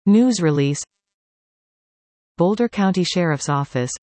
News release. Boulder County Sheriff's Office.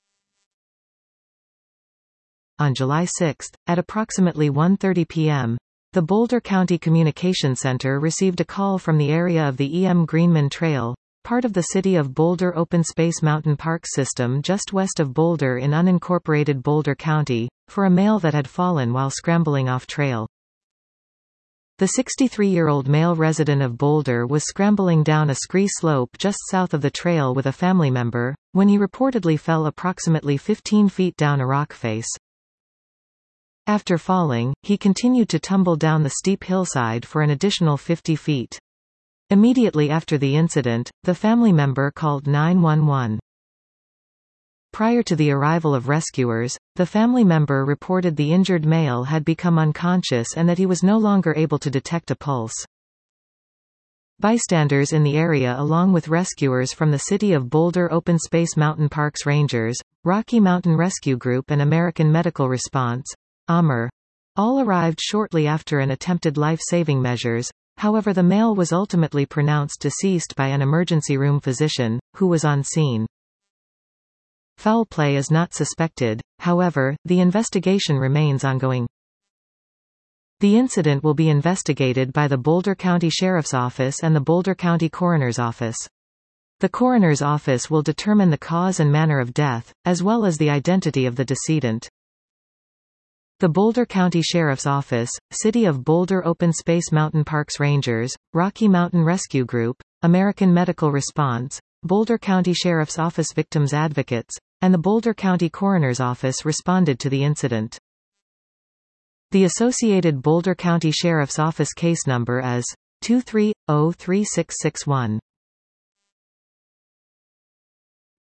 On July 6, at approximately 1:30 p.m., the Boulder County Communication Center received a call from the area of the E.M. Greenman Trail, part of the City of Boulder Open Space Mountain Park System just west of Boulder in unincorporated Boulder County, for a male that had fallen while scrambling off trail. The 63-year-old male resident of Boulder was scrambling down a scree slope just south of the trail with a family member, when he reportedly fell approximately 15 feet down a rock face. After falling, he continued to tumble down the steep hillside for an additional 50 feet. Immediately after the incident, the family member called 911. Prior to the arrival of rescuers, the family member reported the injured male had become unconscious and that he was no longer able to detect a pulse. Bystanders in the area along with rescuers from the City of Boulder Open Space Mountain Parks Rangers, Rocky Mountain Rescue Group and American Medical Response, AMR, all arrived shortly after an attempted life-saving measures. However, the male was ultimately pronounced deceased by an emergency room physician, who was on scene. Foul play is not suspected, however, the investigation remains ongoing. The incident will be investigated by the Boulder County Sheriff's Office and the Boulder County Coroner's Office. The Coroner's Office will determine the cause and manner of death, as well as the identity of the decedent. The Boulder County Sheriff's Office, City of Boulder Open Space Mountain Parks Rangers, Rocky Mountain Rescue Group, American Medical Response, Boulder County Sheriff's Office Victims Advocates, and the Boulder County Coroner's Office responded to the incident. The associated Boulder County Sheriff's Office case number is 2303661.